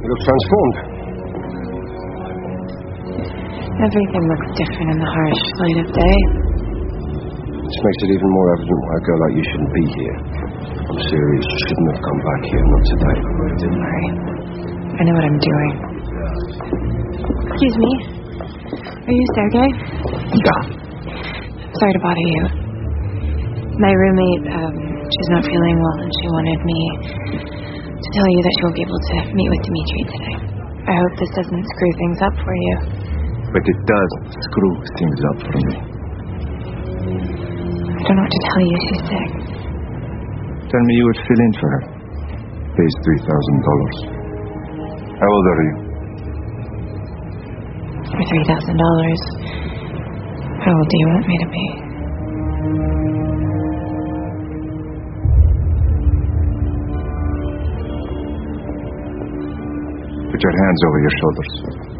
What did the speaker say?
You look transformed. Everything looks different in the harsh light of day. This makes it even more evident why a girl like you shouldn't be here. I'm serious. You shouldn't have come back here, not today. Don't worry. I know what I'm doing. Excuse me. Are you Sergey? Yeah. Sorry to bother you. My roommate, she's not feeling well, and she wanted me to tell you that she won't be able to meet with Dmitri today. I hope this doesn't screw things up for you. But it does screw things up for me. I don't know what to tell you. She's sick. Tell me you would fill in for her. Pays $3,000. How old are you? For $3,000. How old do you want me to be? Put your hands over your shoulders.